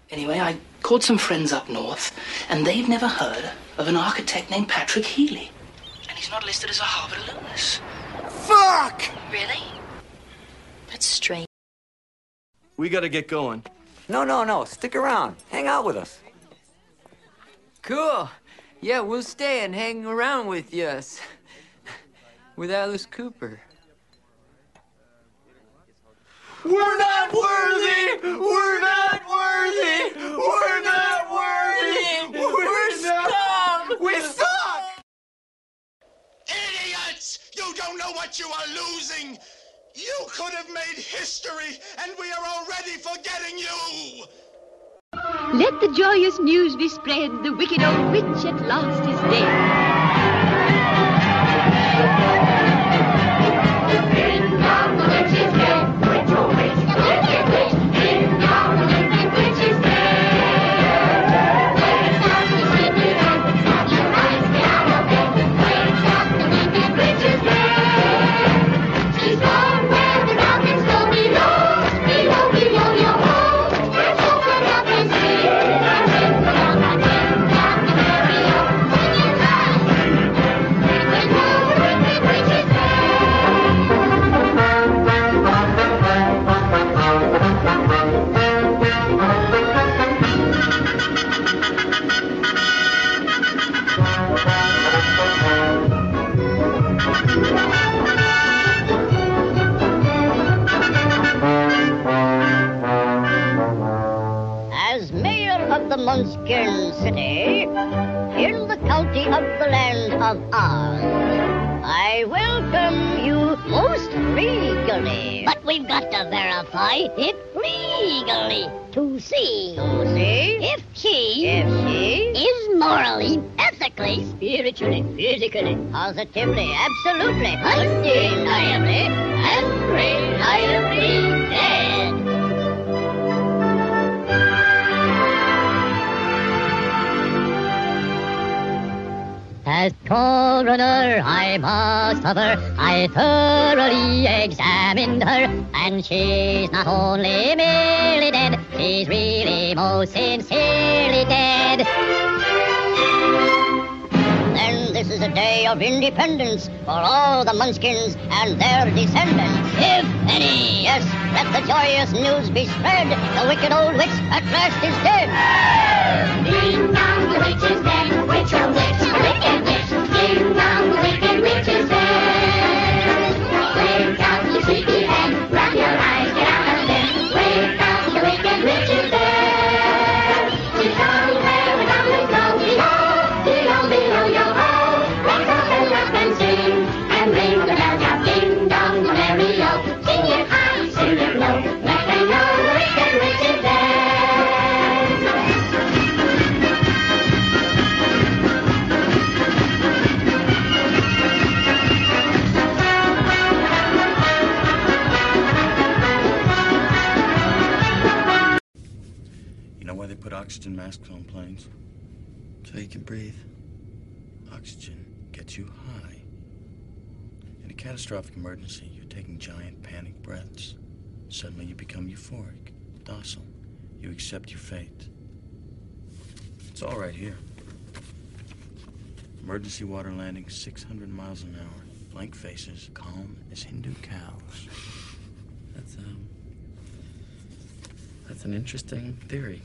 Anyway, I called some friends up north, and they've never heard of an architect named Patrick Healy. And he's not listed as a Harvard alumnus. Fuck! Really? That's strange. We gotta get going. No. Stick around. Hang out with us. Cool. Yeah, we'll stay and hang around with yous. With Alice Cooper. We're not worthy! We're not worthy! We're not worthy! We're scum! We suck! Idiots! You don't know what you are losing! You could have made history, and we are already forgetting you! Let the joyous news be spread, the wicked old witch at last is dead. Ding dong, the witch is dead. Witch, oh witch, the wicked witch. Ding dong, the wicked witch is dead. Wake up, you sleepy head. Have your eyes, get out of bed. Wake up, the wicked witch is dead. She's gone where the mountains go below, below, below your home. Let's open up and see. And ring down the merry-o. Sing it loud. When the wicked witch is dead. As mayor of the Munchkin City, in the county of the land of Oz, I welcome you most regally. But we've got to verify it legally to see if she is morally, ethically, spiritually, physically, positively, absolutely, undeniably, and reliably dead. As coroner, I must have her. I thoroughly examined her, and she's not only merely dead, she's really most sincerely dead. Then this is a day of independence for all the Munchkins and their descendants, if any. Yes, let the joyous news be spread. The wicked old witch at last is dead. Ding dong, the witch is dead. Witch, oh witch, the wicked witch. Ding dong, the wicked witch is dead. Wake up, you sleepy head. Rub your eyes, get out of bed. Wake up, the wicked witch is dead. She's gone where the mountains go. Below, below, below your home. Let's open up and sing, and ring the bell now. Ding dong, the merry-o. Sing it high, sing it low. Let them know the wicked witch is dead. You know why they put oxygen masks on planes? So you can breathe. Oxygen gets you high. In a catastrophic emergency, you're taking giant panic breaths. Suddenly you become euphoric, docile. You accept your fate. It's all right here. Emergency water landing 600 miles an hour. Blank faces, calm as Hindu cows. That's an interesting theory.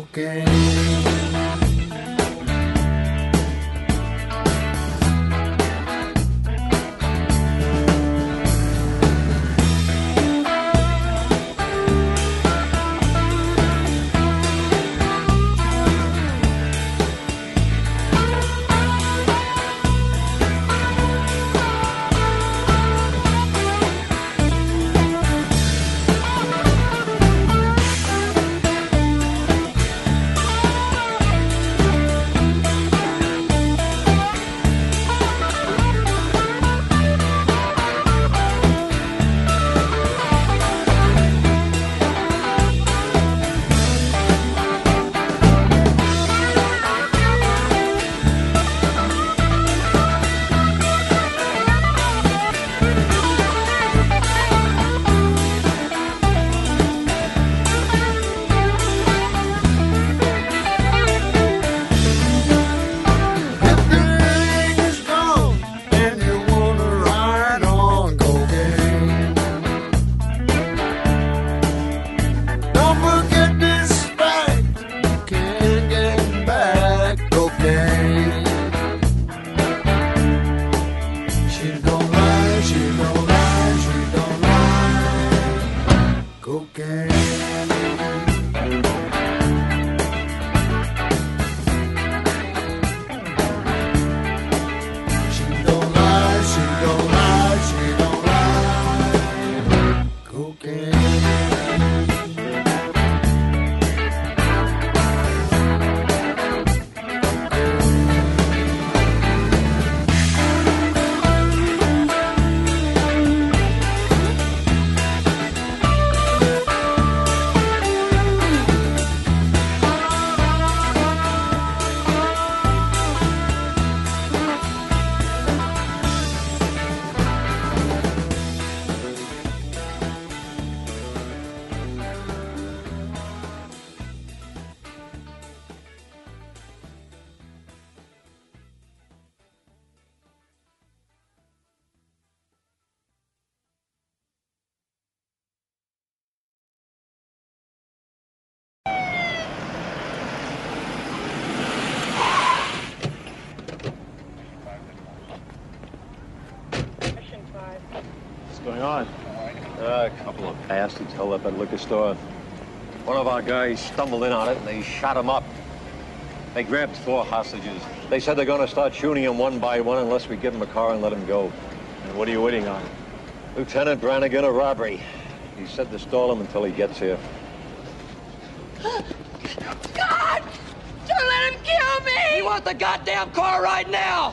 cocaine. Going on? A couple of bastards held up at a liquor store. One of our guys stumbled in on it and they shot him up. They grabbed 4 hostages. They said they're going to start shooting them one by one unless we give them a car and let them go. And what are you waiting on? Lieutenant Brannigan, a robbery. He said to stall him until he gets here. God! Don't let him kill me! We want the goddamn car right now!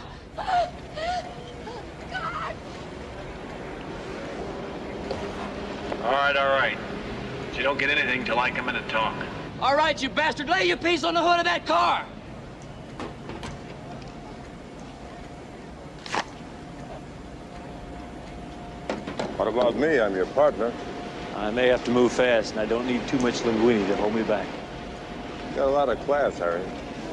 All right. But you don't get anything till I come in and talk. All right, you bastard, lay your piece on the hood of that car! What about me? I'm your partner. I may have to move fast, and I don't need too much linguine to hold me back. You got a lot of class, Harry.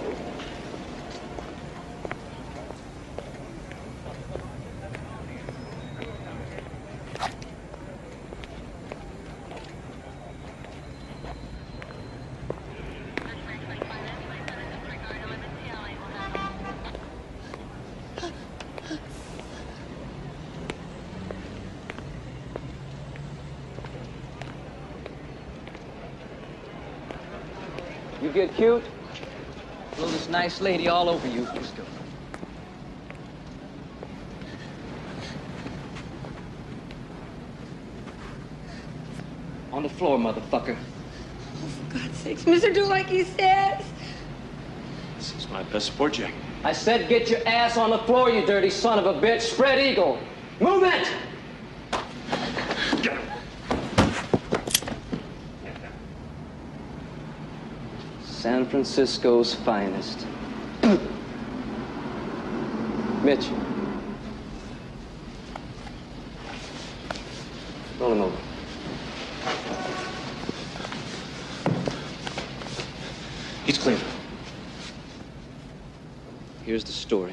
You get cute? Blow this nice lady all over you. Let's go. On the floor, motherfucker. For God's sakes, mister, do like he says. This is my best sport jacket. I said get your ass on the floor, you dirty son of a bitch. Spread eagle. Move it! Get him. San Francisco's finest. Mitch. Roll him over. He's clean. Here's the story.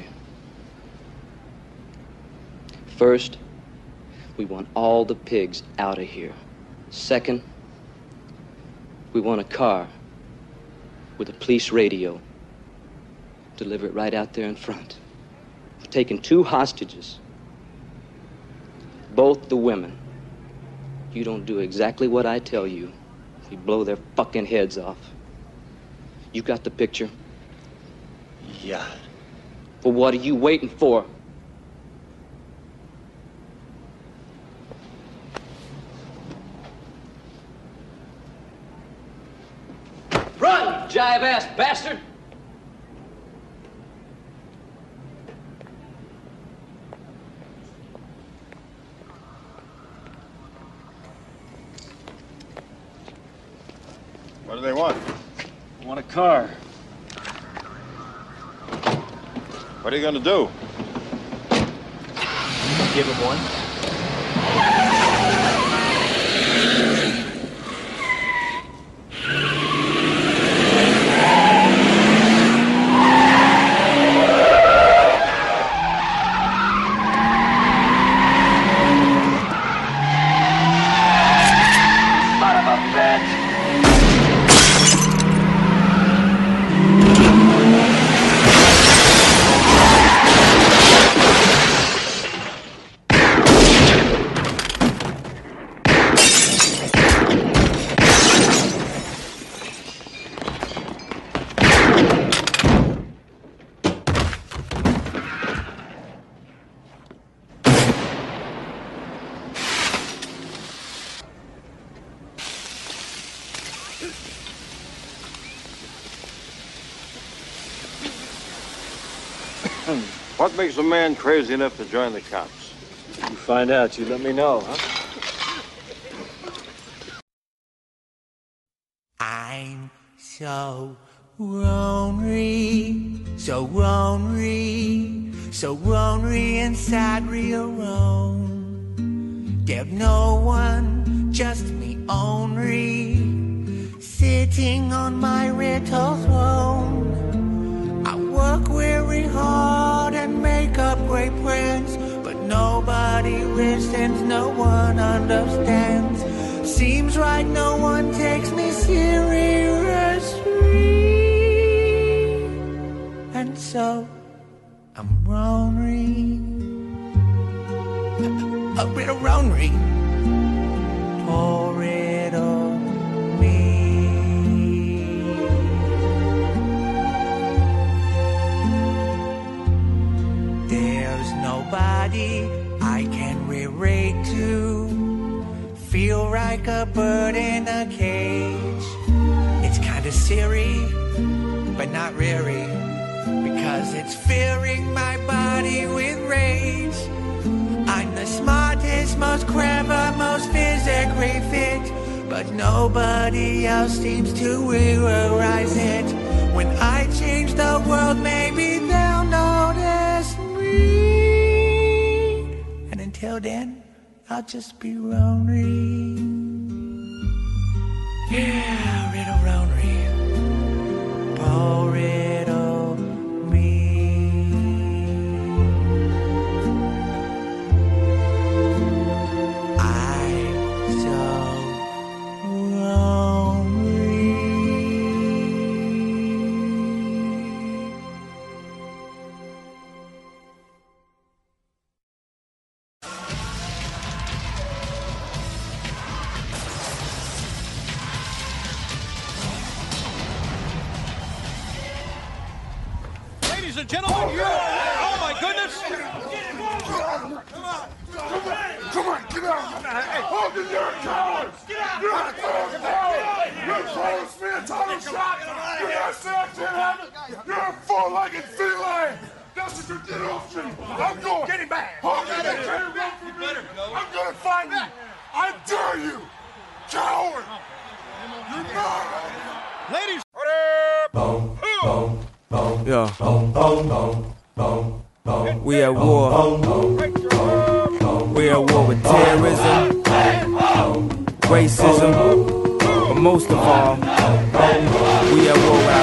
First, we want all the pigs out of here. Second, we want a car. with a police radio. Deliver it right out there in front. We're taking 2 hostages. Both the women. You don't do exactly what I tell you, we blow their fucking heads off. You got the picture? Yeah. Well, what are you waiting for? Run, jive-ass bastard! What do they want? I want a car. What are you gonna do? Give him one. What makes a man crazy enough to join the cops? You find out, you let me know, huh? I'm so lonely, so lonely, so lonely inside real Rome. There's no one, just me only, sitting on my little throne. I work very hard and make up great plans, but nobody listens, no one understands. Seems like no one takes me seriously, and so I'm lonely, a bit of lonely. Pour it on me. There's nobody I can relate to. Feel like a bird in a cage. It's kinda silly, but not really, because it's filling my body with rage. I'm the smartest, most clever, most physically fit, but nobody else seems to realize it. When I change the world, maybe they'll notice me. And until then, I'll just be lonely. Yeah, little lonely. Pour it on me. I'm so lonely. Ladies and gentlemen, you're... Oh, my goodness! Come on! Come on, get out! Hey, hold it, you're a coward! Get out! You're a coward! You close me a tunnel shot! You got sacked in heaven! You're a four-legged feline! That's what you did off me! I'm going! Get him back! Hold it, you can't run from me! I'm gonna find you! I dare you! Coward! You're not! Ladies! Yeah. We at war. We at war with terrorism, racism, but most of all, we at war with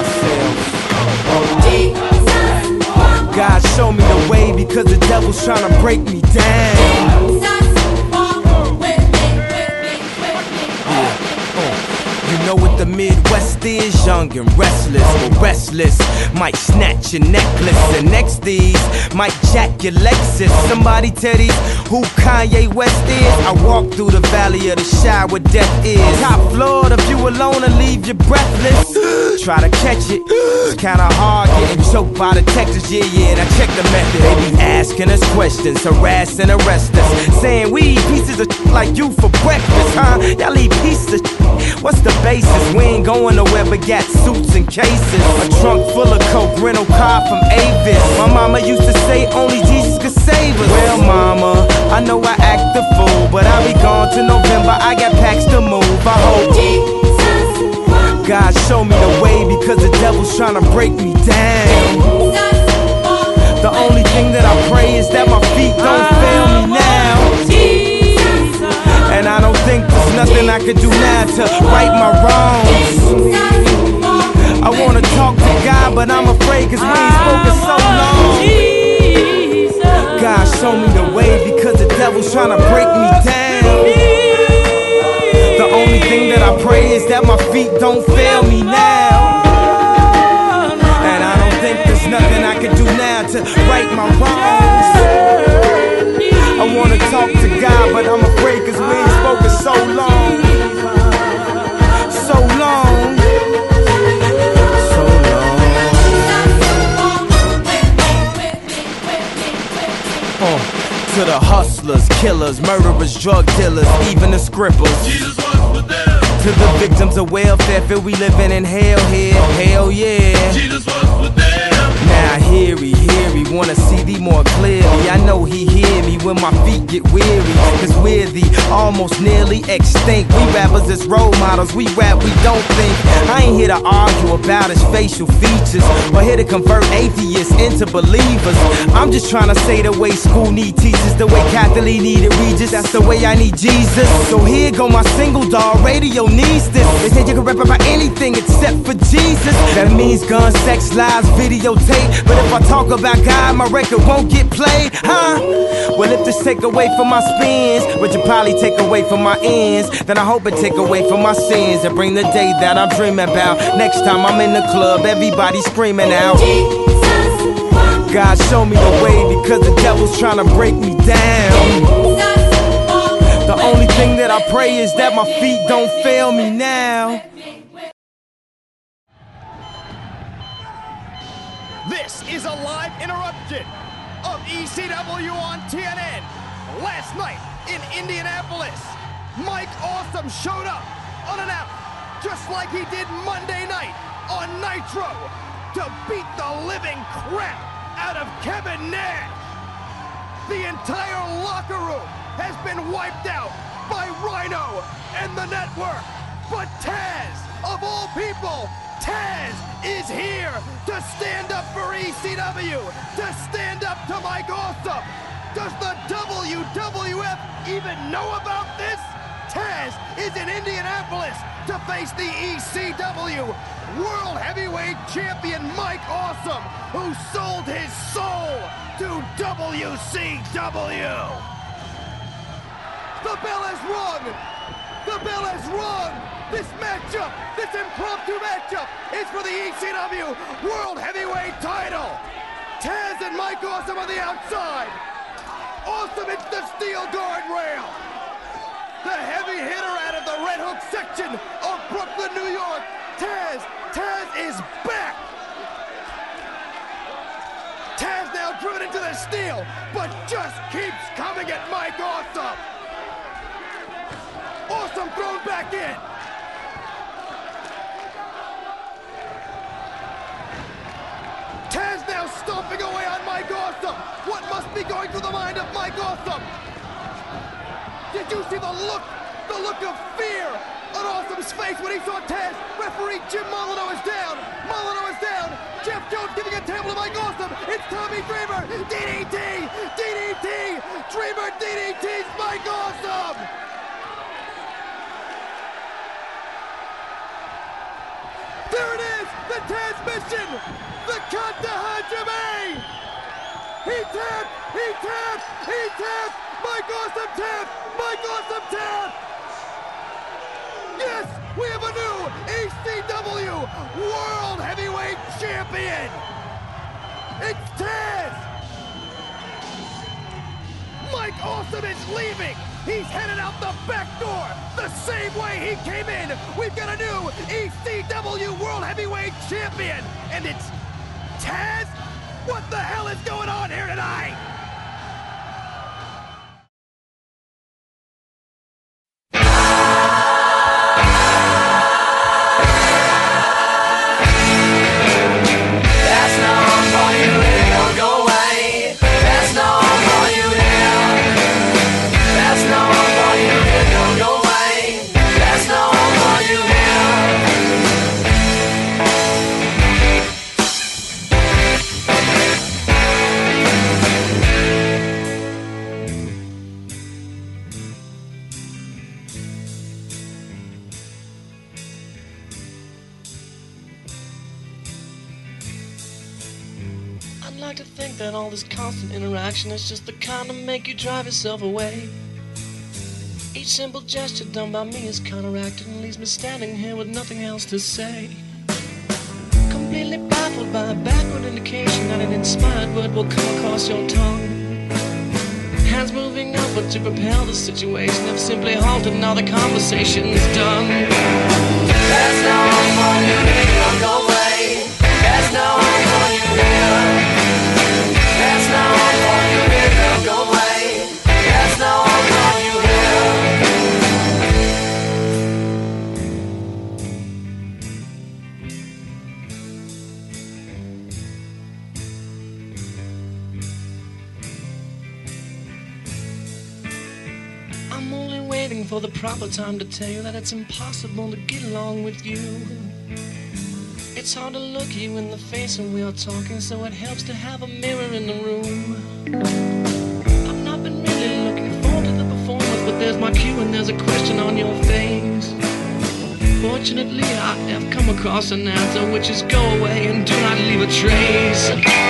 ourselves. God show me the way because the devil's trying to break me down. You know what the Midwest is young and restless, but restless might snatch your necklace. And next these might jack your Lexus. Somebody tell these who Kanye West is. I walk through the valley of the shadow where death is. Top floor, the view alone will leave you breathless. Try to catch it, it's kinda hard getting choked by the Texas. Yeah, and I check the method. They be asking us questions, harass and arrest us, saying we eat pieces of like you for breakfast, huh? Y'all eat pieces of what's the basis? We ain't going nowhere but got suits and cases. A trunk full of coke, rental car from Avis. My mama used to say only Jesus could save us. Well, mama, I know I act the fool, but I'll be gone till November. I got packs to move. I hope God show me the way, because the devil's trying to break me down. The only thing that I pray is that my feet don't fail me now. And I don't think there's nothing I could do now to right my wrongs. I wanna talk to God, but I'm afraid cause we ain't spoken so long. God show me the way, because the devil's trying to break me down. The only thing that I pray is that my feet don't fail me now. And I don't think there's nothing I can do now to right my wrongs. I wanna talk to God, but I'm afraid cause we ain't spoken so long. So long. So long. To the hustlers, killers, murderers, drug dealers, even the scribblers. Jesus was with them. To the victims of welfare, feel we living in hell here. Hell yeah. Jesus was with them. Now hear he, wanna see thee more clearly. I know he hear me when my feet get weary, cause we're the almost nearly extinct. We rappers as role models, we rap, we don't think. I ain't here to argue about his facial features, or here to convert atheists into believers. I'm just trying to say the way school need teachers, the way Catholic needed Regis, that's the way I need Jesus. So here go my single, dog, radio needs this. They said you can rap about anything except for Jesus. That means gun, sex, lies, videotape. But if I talk about God, my record won't get played, huh? Well, if this take away from my spins, which you probably take away from my ends, then I hope it take away from my sins and bring the day that I'm dreaming about. Next time I'm in the club, everybody screaming out. God show me the way, because the devil's trying to break me down. The only thing that I pray is that my feet don't fail me now. This is a live interruption of ECW on TNN. Last night in Indianapolis, Mike Awesome showed up unannounced, just like he did Monday night on Nitro, to beat the living crap out of Kevin Nash. The entire locker room has been wiped out by Rhino and the network. But Taz, of all people, Taz is here to stand up for ECW, to stand up to Mike Awesome. Does the WWF even know about this? Taz is in Indianapolis to face the ECW World Heavyweight Champion Mike Awesome, who sold his soul to WCW. The bell has rung! The bell has rung! This matchup, this impromptu matchup, is for the ECW World Heavyweight title. Taz and Mike Awesome on the outside. Awesome hits the steel guardrail. The heavy hitter out of the Red Hook section of Brooklyn, New York. Taz is back. Taz now driven into the steel, but just keeps coming at Mike Awesome. Awesome thrown back in. Taz now stomping away on Mike Awesome. What must be going through the mind of Mike Awesome? Did you see the look of fear on Awesome's face when he saw Taz? Referee Jim Molyneux is down. Molyneux is down. Jeff Jones giving a table to Mike Awesome. It's Tommy Dreamer. DDT. DDT. Dreamer DDT's Mike Awesome. There it is. The Taz mission. The Kata Hajime. He tapped. He tapped. He tapped. Mike Awesome tapped. Mike Awesome tapped. Yes, we have a new ECW World Heavyweight Champion! It's Taz! Mike Awesome is leaving! He's headed out the back door, the same way he came in! We've got a new ECW World Heavyweight Champion! And it's Taz? What the hell is going on here tonight? I'd like to think that all this constant interaction is just the kind to make you drive yourself away. Each simple gesture done by me is counteracted and leaves me standing here with nothing else to say. Completely baffled by a backward indication that an inspired word will come across your tongue. Hands moving upward to propel the situation have simply halted, now the conversation's done. There's no one for you here, go away. There's no one for you here. There's no one for you here, girl, go away. There's no one for you here. I'm only waiting for the proper time to tell you that it's impossible to get along with you. It's hard to look you in the face when we are talking, so it helps to have a mirror in the room. I've not been really looking forward to the performance, but there's my cue and there's a question on your face. Fortunately, I have come across an answer, which is go away and do not leave a trace.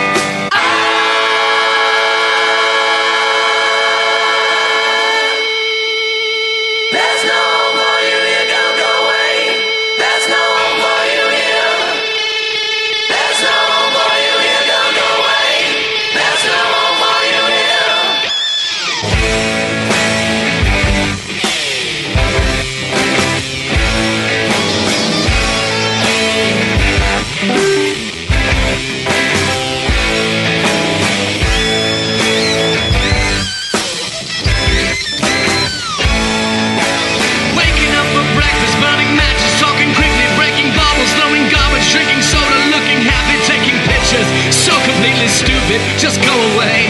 Just go away.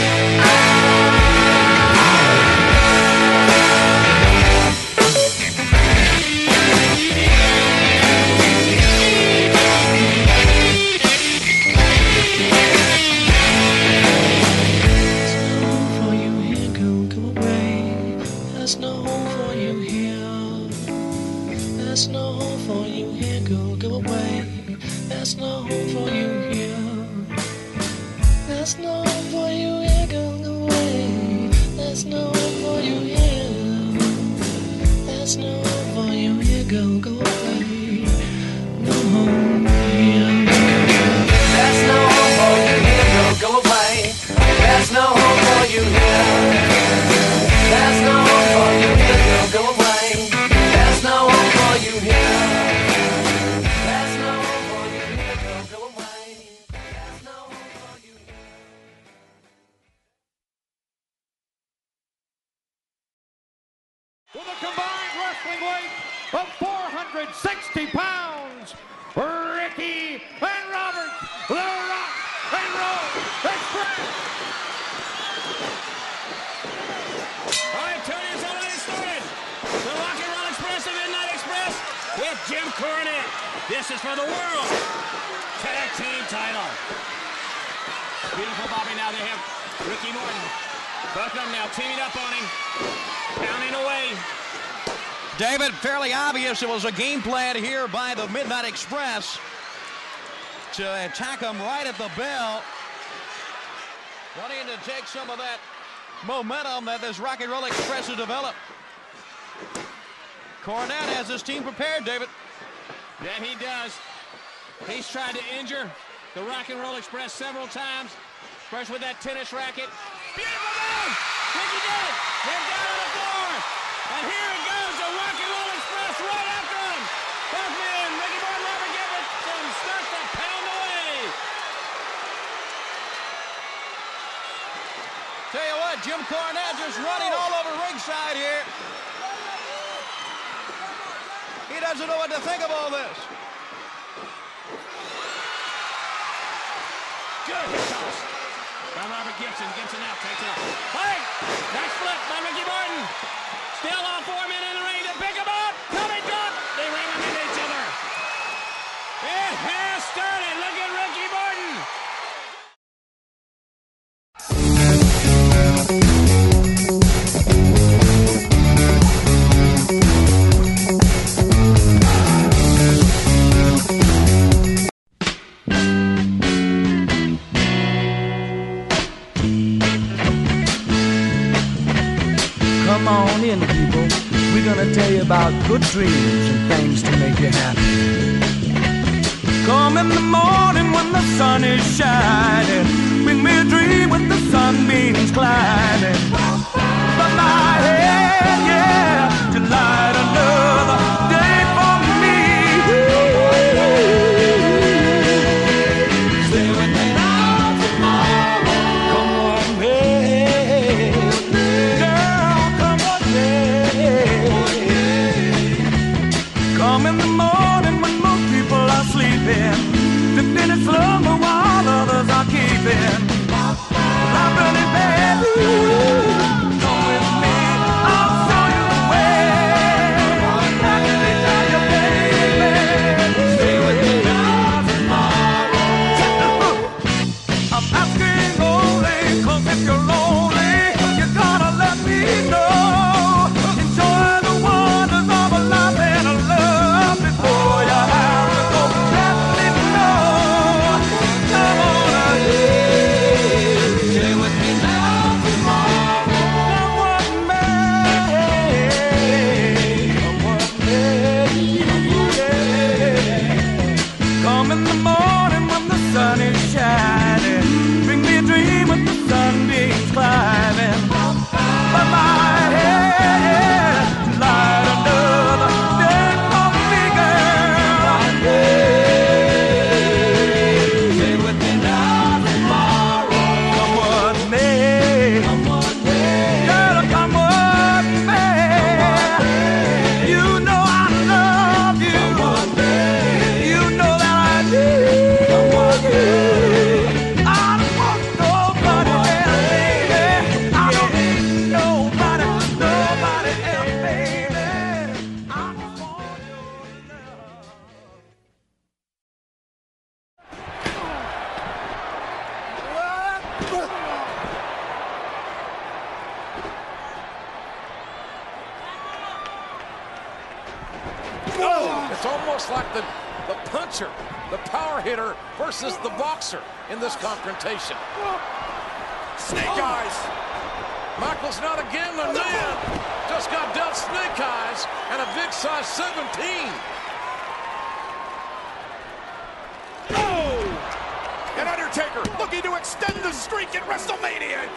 There's no home for you here, there's no home for you here, girl, go away. There's no home for you here. There's no home for you here, girl, go away. There's no home for you here. There's no home for you here, girl, go away. No home here. There's no home for you here, girl, go away. There's no home for you here. There's no home for you here, girl, go away. There's no home for you here. There's no home for you here, girl, go away. There's no home for you here. With a combined wrestling weight of 460 pounds, Ricky and Robert, the Rock and Roll Express. All right, Tony, it's already started. The Rock and Roll Express, the Midnight Express, with Jim Cornette. This is for the World Tag Team title. Beautiful Bobby, now they have Ricky Morton. Both of them now teaming up on him, pounding away. David, fairly obvious it was a game plan here by the Midnight Express to attack him right at the bell. Wanting to take some of that momentum that this Rock and Roll Express has developed. Cornette has his team prepared, David. Yeah, he does. He's tried to injure the Rock and Roll Express several times. First with that tennis racket. Beautiful move! Ricky did it! They're down on the floor! And here it goes, the Rock and Roll Express right after him! Both men, Ricky Morton, Robert Gibson, starts to pound away! Tell you what, Jim Cornette just running all over ringside here. He doesn't know what to think of all this. Good hit toss by Robert Gibson. Gibson out, takes it up. Hey! Nice flip by Ricky Morton. Still all 4 men in the ring to pick him up. Coming drop. They ram him into each other. It has started. Look at Ricky Morton. Come on in, people. We're gonna tell you about good dreams and things to make you happy. Come in the morning when the sun is shining. Bring me a dream with the sunbeams climbing from my head, yeah, to light another day for me. Stay with me now tomorrow. Come on, babe. Girl, come on, babe. Come in the morning when most people are sleeping, dipped in slumber while others are keeping. I'm running bad. Come with me, I'll show you the way. I can tell you, baby. Stay with me now tomorrow. I'm asking only, 'cause if you're lonely, you gotta let me know. Enjoy the wonders of a life and a love before you have to go. Let me know. Come on, stay with me now tomorrow. Come on, babe. Come on, babe. Come in the morning when the sun is shining. Bring me a dream with the sunbeams climbing by my head. Light another day for me, girl. Stay with me now tomorrow. Come with me. Girl, come with me. You know I love you. You know that I do. I don't want nobody else, baby. I don't need nobody else, baby. I just want your love. It's almost like the puncher, the power hitter versus the boxer in this confrontation. Snake eyes. Michaels not again the man. Just got dealt snake eyes and a big size 17. Oh! And Undertaker looking to extend the streak at WrestleMania.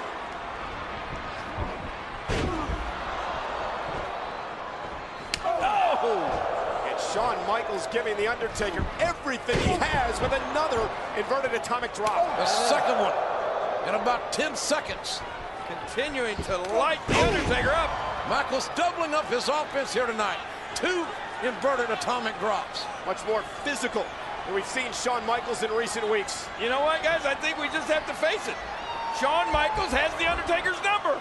And Shawn Michaels giving The Undertaker everything he has with another inverted atomic drop. The second one in about 10 seconds. Continuing to light The Undertaker up. Michaels doubling up his offense here tonight. 2 inverted atomic drops. Much more physical than we've seen Shawn Michaels in recent weeks. You know what, guys? I think we just have to face it. Shawn Michaels has The Undertaker's number.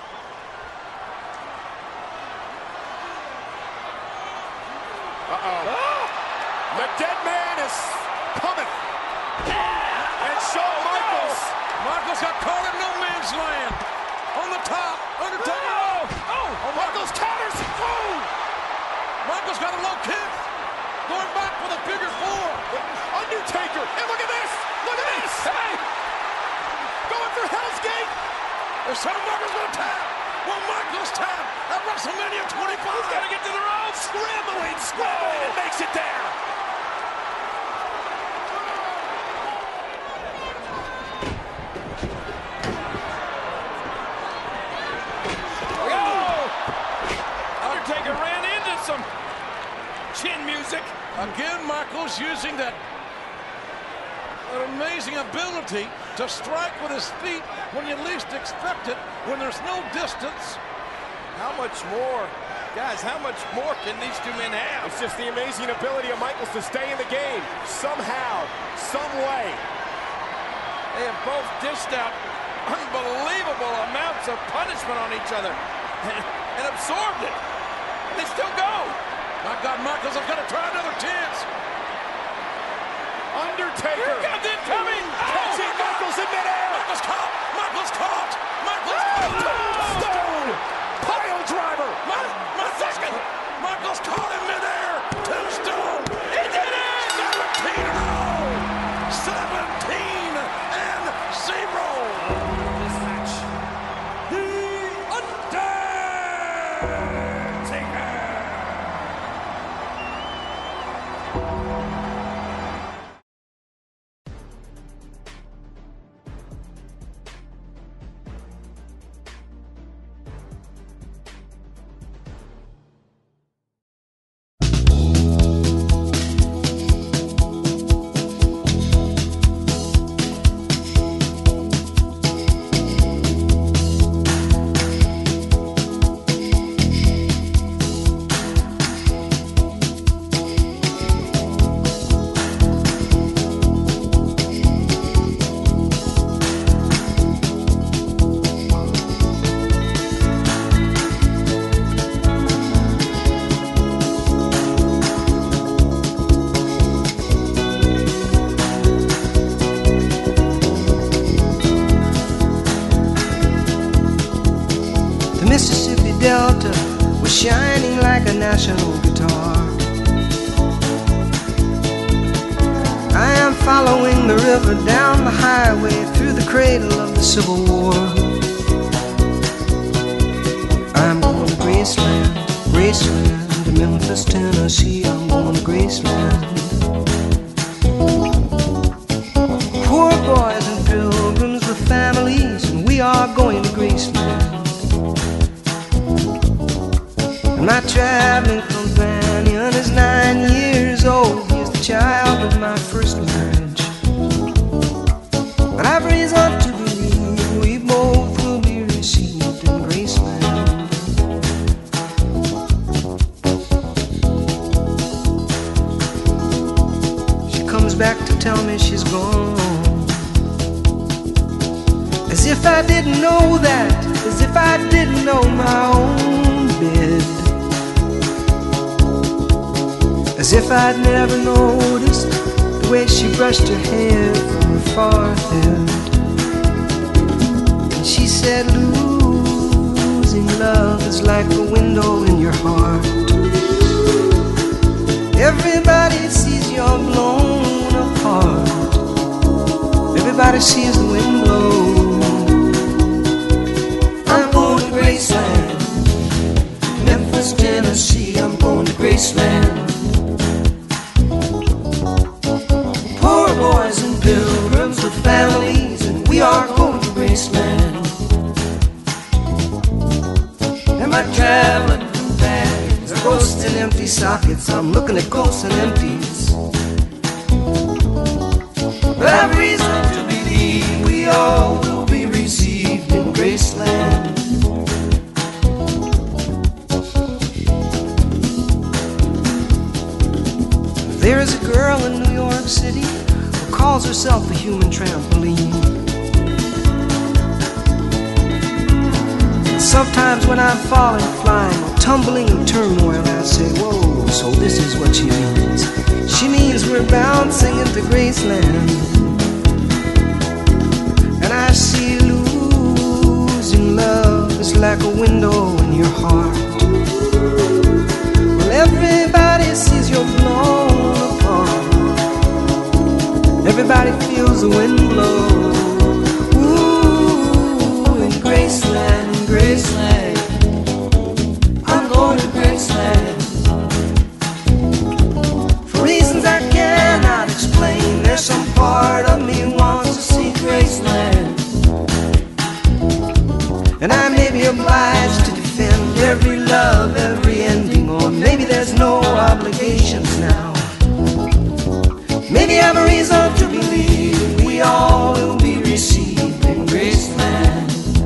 The dead man is coming. And Shawn Michaels. Michaels got caught in no man's land. On the top, Undertaker. Michaels counters. Michaels got a low kick. Going back for the figure 4. Undertaker. And look at this. Look at this. Hey. Going for Hell's Gate. There's Shawn Michaels going to tap. Will Michaels tap at WrestleMania 25? He's got to get to the rope. is using that amazing ability to strike with his feet when you least expect it, when there's no distance. How much more, guys, how much more can these two men have? It's just the amazing ability of Michaels to stay in the game somehow, some way. They have both dished out unbelievable amounts of punishment on each other and absorbed it. And they still go. My God, Michaels is going to try another chance. Undertaker. Here comes incoming. Catching Michaels in midair. Michaels caught. Michaels caught. Michaels caught. Stone. Pile driver. My second. Michaels caught in midair. Tombstone. He did it. 17 in a row. 17 and 0. This match. The Undertaker. Mississippi Delta was shining like a national guitar. I am following the river down the highway through the cradle of the Civil War. I'm going to Graceland, Graceland, to Memphis, Tennessee. I'm going to Graceland. Poor boys and pilgrims with families, and we are going to Graceland. My traveling companion is 9 years old. He is the child of my first marriage. But I've reason to believe we both will be received in Graceland. She comes back to tell me she's gone, as if I didn't know that, as if I didn't know my own bed. As if I'd never noticed the way she brushed her hair from her forehead. And she said, losing love is like a window in your heart. Everybody sees you're blown apart. Everybody sees the wind blow. I'm going to Graceland, Memphis, Tennessee. I'm going to Graceland. Boys and pilgrims with families, and we are going to Graceland. And my traveling companions are ghosts and empty sockets. I'm looking at ghosts and empties. But I've reason to believe we all will be received in Graceland. There is a girl in New York City who calls herself a human trampoline. And sometimes when I'm falling, flying, or tumbling in turmoil, I say, whoa, so this is what she means. She means we're bouncing into Graceland. And I see losing love is like a window in your heart. Well, everybody sees you're blown apart. Everybody feels the wind blow. Ooh, in Graceland, in Graceland. I'm going to Graceland. For reasons I cannot explain, there's some part of me wants to see Graceland. And I may be obliged to defend every love, every ending, or maybe there's no obligations now. have a reason to believe we all will be received in Graceland.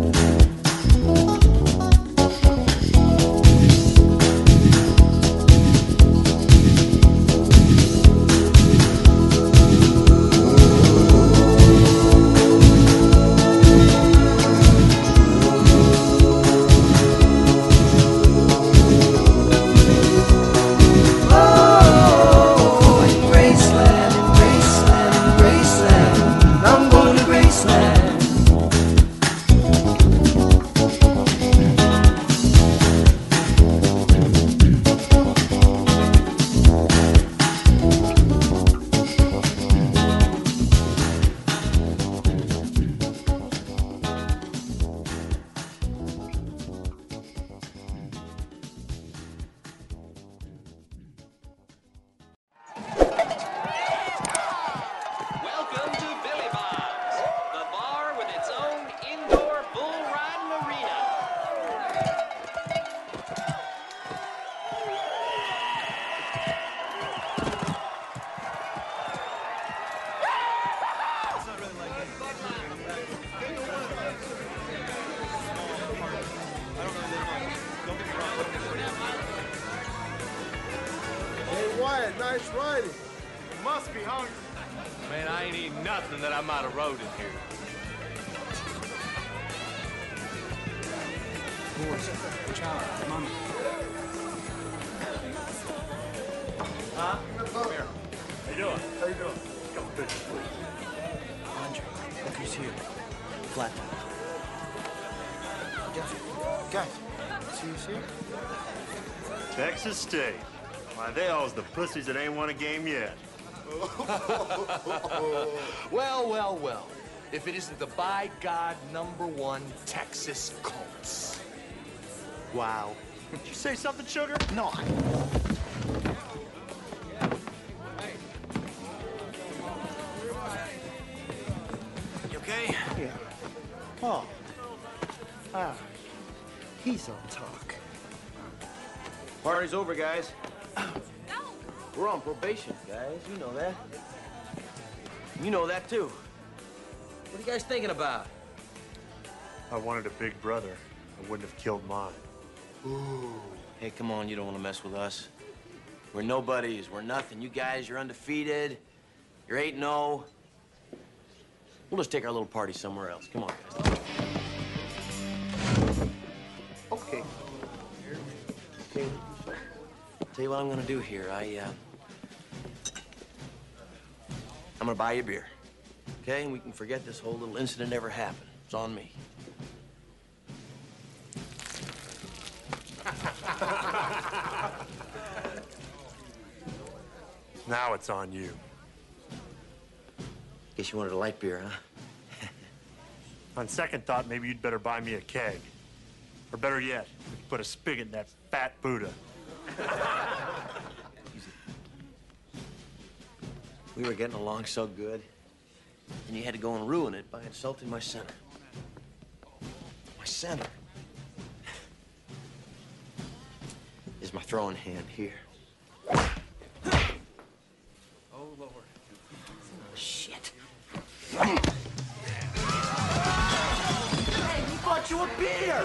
Nice riding. You must be hungry. Man, I ain't eating nothing that I might have rode in here. Boys, Charlie, Mama. Huh? Come here. How you doing? How you doing? Come good. Andre, look who's here. Flat. Guys, see who's here? Texas State. Why, they all's the pussies that ain't won a game yet. Well, well, well. If it isn't the by God #1 Texas Colts. Wow. Did you say something, Sugar? No, You okay? Yeah. Oh. Ah. He's on talk. Party's over, guys. We're on probation, guys. You know that. You know that, too. What are you guys thinking about? I wanted a big brother. I wouldn't have killed mine. Ooh. Hey, come on. You don't want to mess with us. We're nobodies. We're nothing. You guys, you're undefeated. You're 8-0. We'll just take our little party somewhere else. Come on, guys. Okay. Okay. Tell you what I'm gonna do here. I'm gonna buy you a beer, okay? And we can forget this whole little incident ever happened. It's on me. Now it's on you. Guess you wanted a light beer, huh? On second thought, maybe you'd better buy me a keg. Or better yet, put a spigot in that fat Buddha. We were getting along so good, and you had to go and ruin it by insulting my center. My center is my throwing hand here. Oh, Lord. Shit. Hey, we bought you a beer!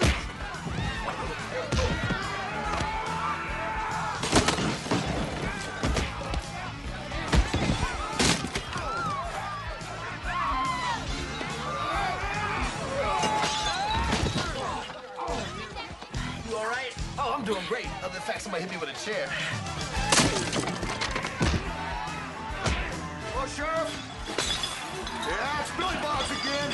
I'm doing great, other than the fact somebody hit me with a chair. Oh, Sheriff? Yeah, it's Billy Bob's again.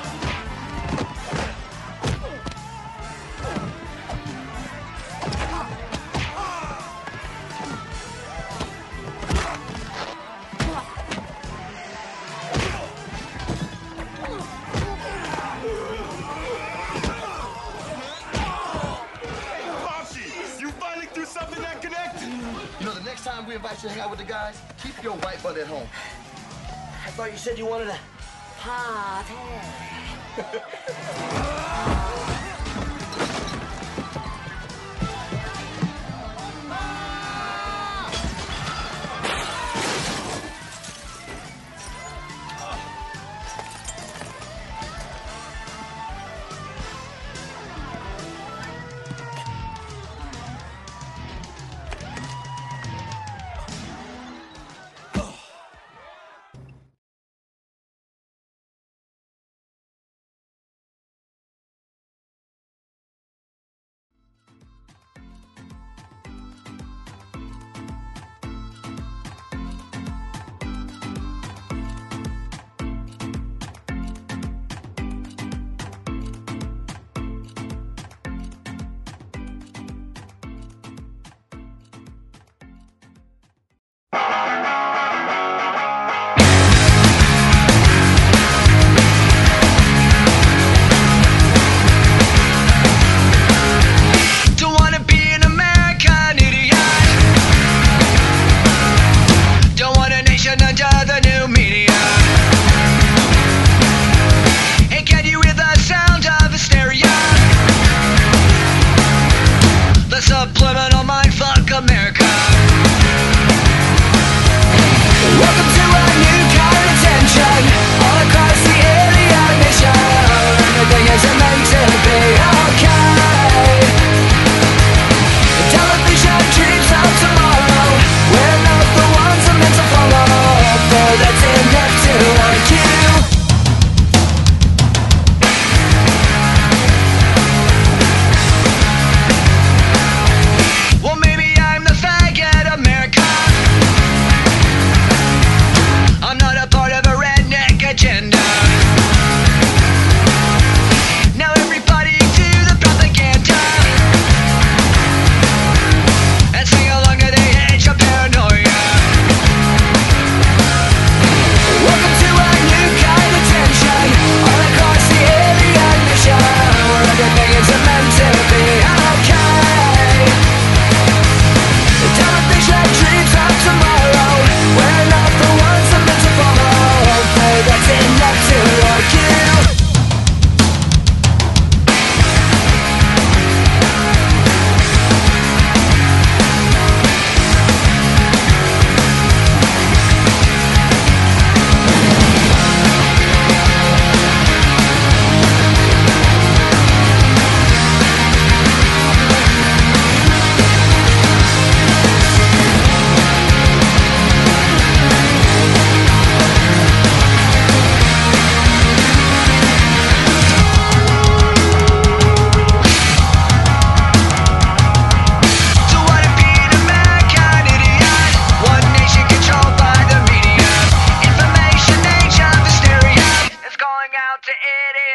You know, the next time we invite you to hang out with the guys, keep your white butt at home. I thought you said you wanted a party.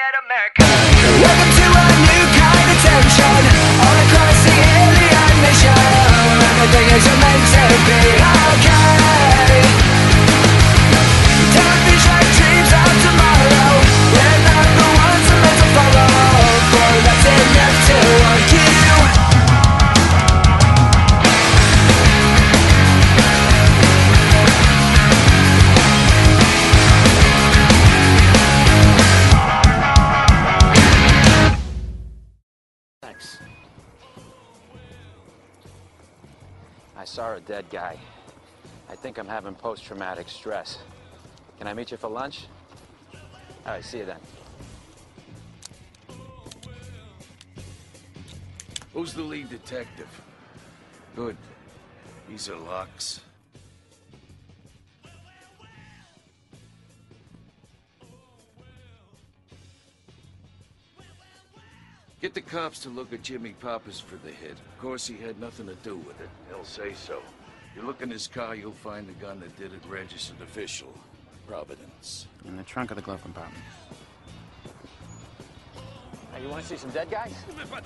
planet America. Welcome to a new kind of tension all across the alien mission. Everything is meant to be okay. Don't be like dreams of tomorrow. We're not the ones who meant to follow, for that's enough to want you. I saw a dead guy. I think I'm having post-traumatic stress. Can I meet you for lunch? All right, see you then. Who's the lead detective? Good. These are Lux. Get the cops to look at Jimmy Pappas for the hit. Of course, he had nothing to do with it. They'll say so. You look in his car, you'll find the gun that did it, registered official. Providence. In the trunk of the glove compartment. Hey, you want to see some dead guys?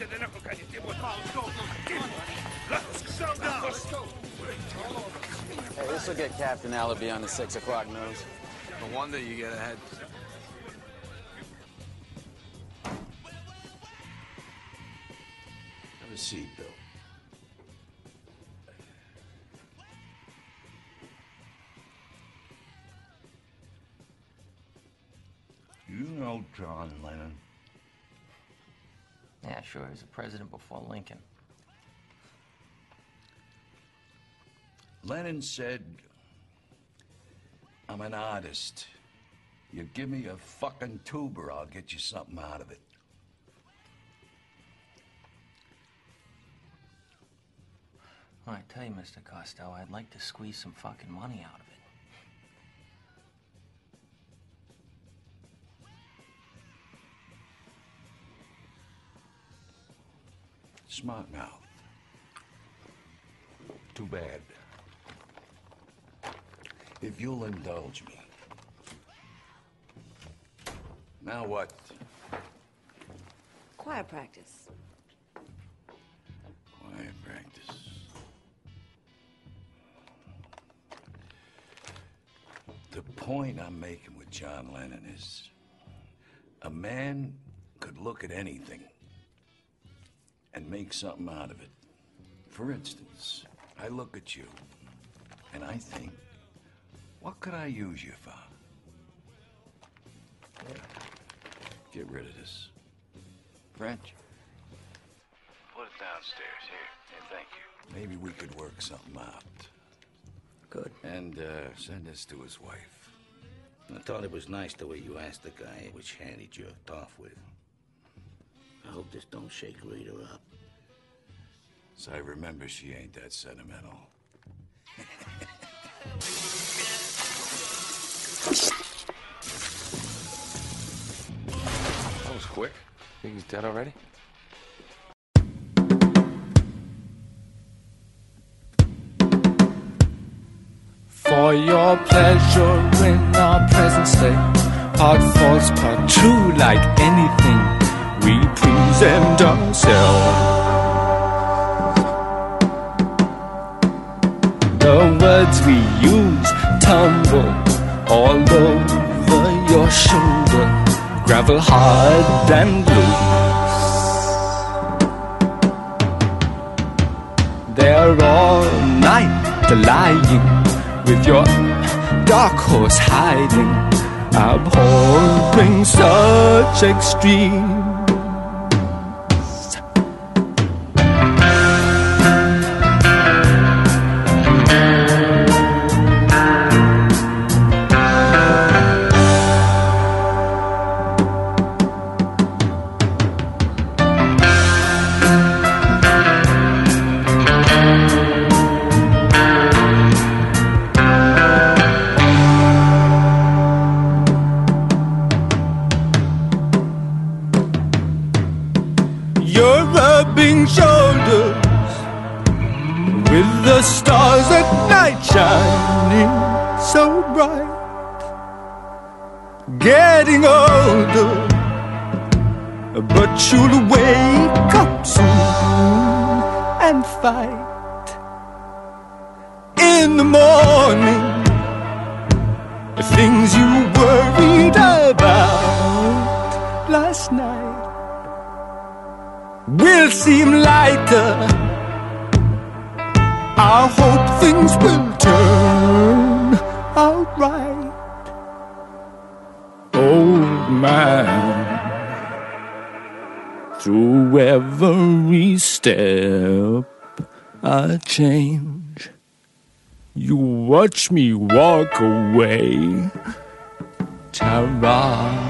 Hey, this will get Captain Alibi on the 6 o'clock news. No wonder you get ahead. Have a seat, Bill. You know John Lennon? Yeah, sure. He was the president before Lincoln. Lennon said, I'm an artist. You give me a fucking tuber, I'll get you something out of it. Well, I tell you, Mr. Costello, I'd like to squeeze some fucking money out of it. Smart mouth. Too bad. If you'll indulge me. Now what? Choir practice. Choir practice. The point I'm making with John Lennon is a man could look at anything and make something out of it. For instance, I look at you and I think, what could I use you for? Get rid of this. French. Put it downstairs. Here, thank you. Maybe we could work something out. Good. And send this to his wife. I thought it was nice the way you asked the guy which hand he jerked off with. I hope this don't shake Rita up. So I remember she ain't that sentimental. That was quick. Think he's dead already? For your pleasure in our present state, part false, part true, like anything, we present ourselves. The words we use tumble all over your shoulder, gravel hard and loose. They're all night lying with your dark horse hiding, abhorring such extreme. Shoulders with the stars at night shining so bright, getting older but you'll wake up soon and fight. In the morning, the things you worried about last night will seem lighter. I hope things will turn out right. Old man, through every step I change, you watch me walk away, Tara.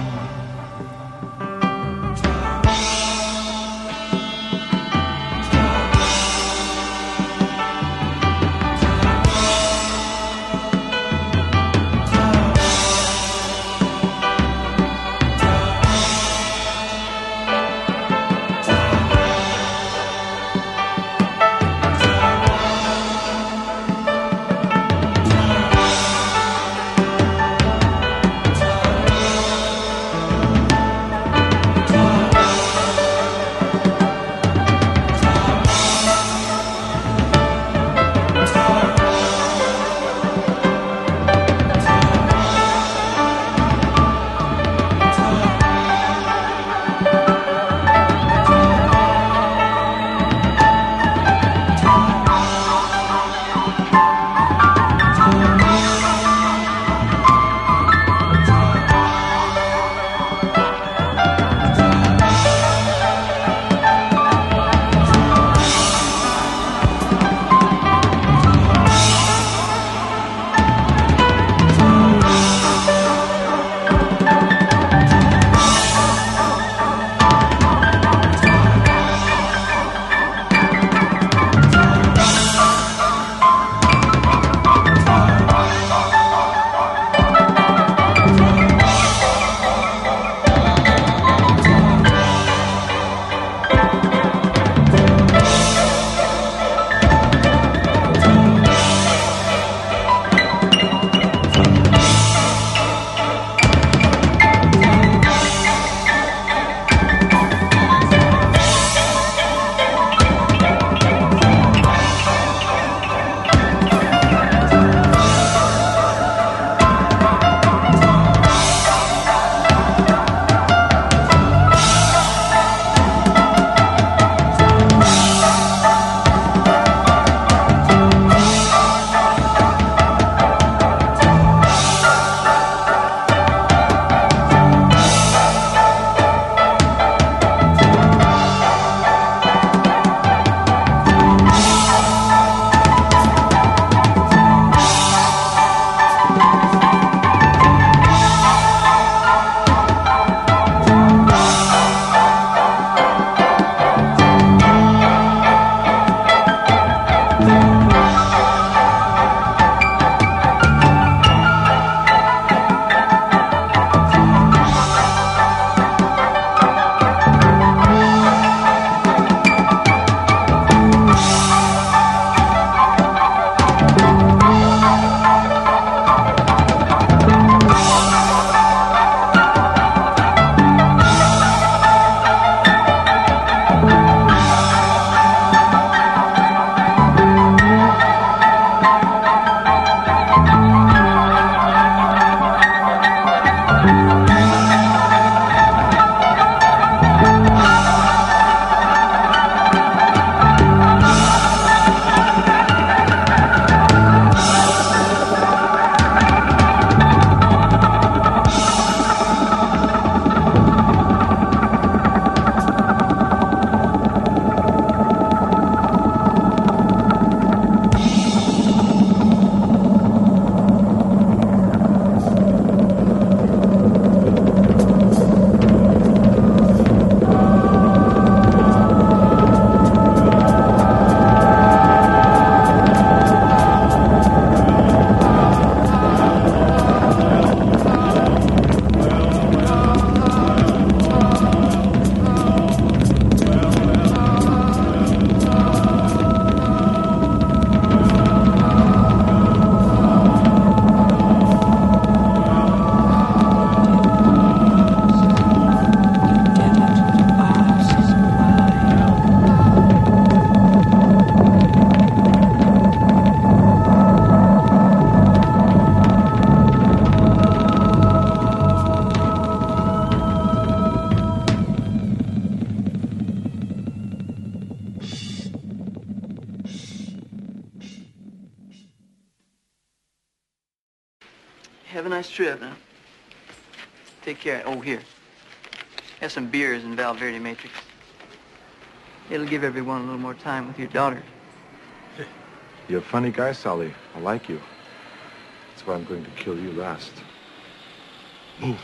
trip, huh? Take care. Oh, here. Have some beers in Valverde Matrix. It'll give everyone a little more time with your daughter. You're a funny guy, Sully. I like you. That's why I'm going to kill you last. Move.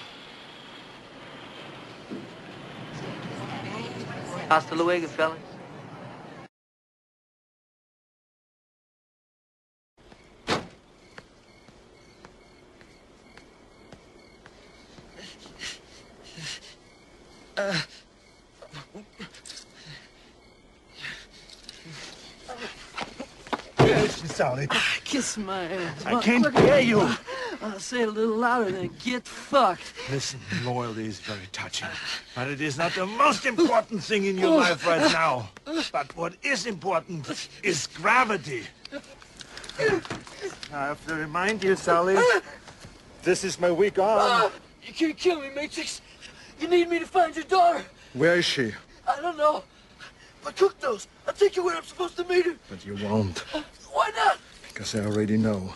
Hasta luego, fellas. Sally. Kiss my ass. I can't hear you. Say it a little louder than get fucked. Listen, loyalty is very touching, but it is not the most important thing in your life right now. But what is important is gravity. I have to remind you, Sally, this is my weak arm. You can't kill me, Matrix. You need me to find your daughter. Where is she? I don't know. But cook those. I'll take you where I'm supposed to meet her. But you won't. Why not? Because I already know.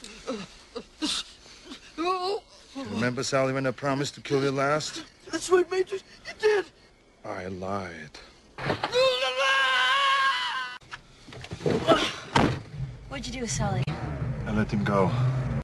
Remember, Sally, when I promised to kill you last? That's right, Matrix. You did. I lied. What'd you do with Sully? I let him go.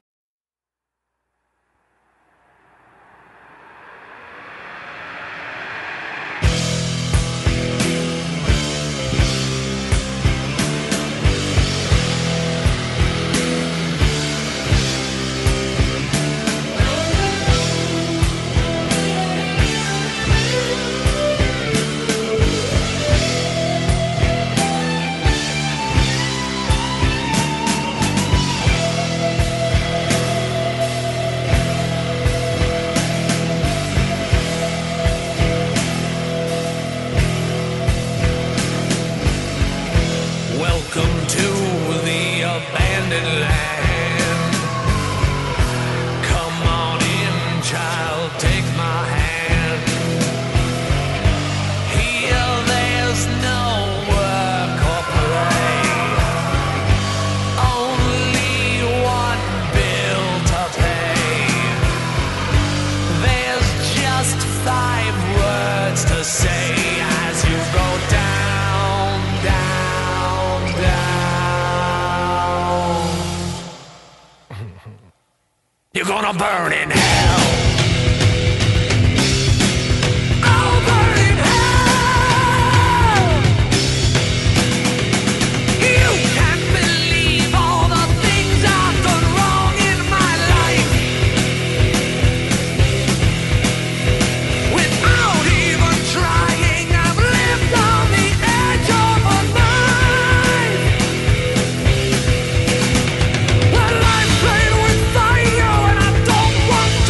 Welcome to the abandoned land. Come on in, child, take my hand. Here there's no work or play, only one bill to pay. There's just 5 words to say as you go down, down, down. You're gonna burn in hell. I'll burn in hell. You can't believe all the things I've done wrong in my life. Without even trying, I've lived on the edge of a knife. Well, I played with fire and I don't want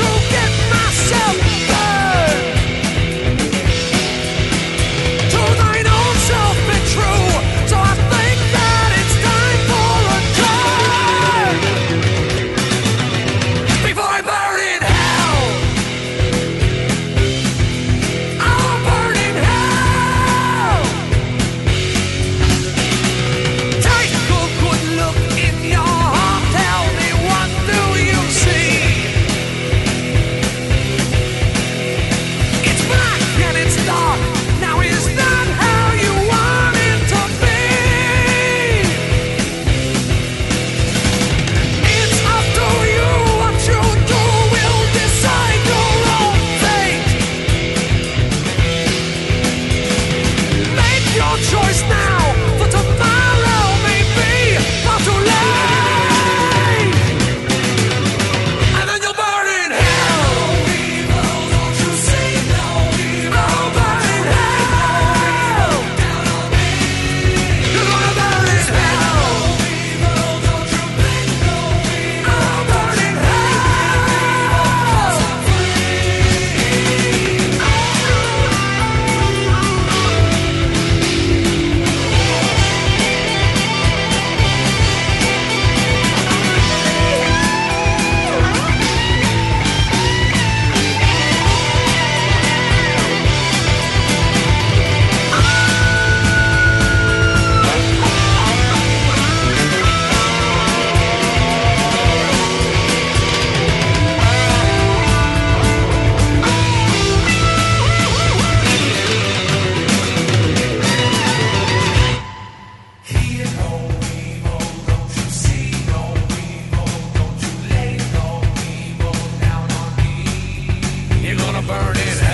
burning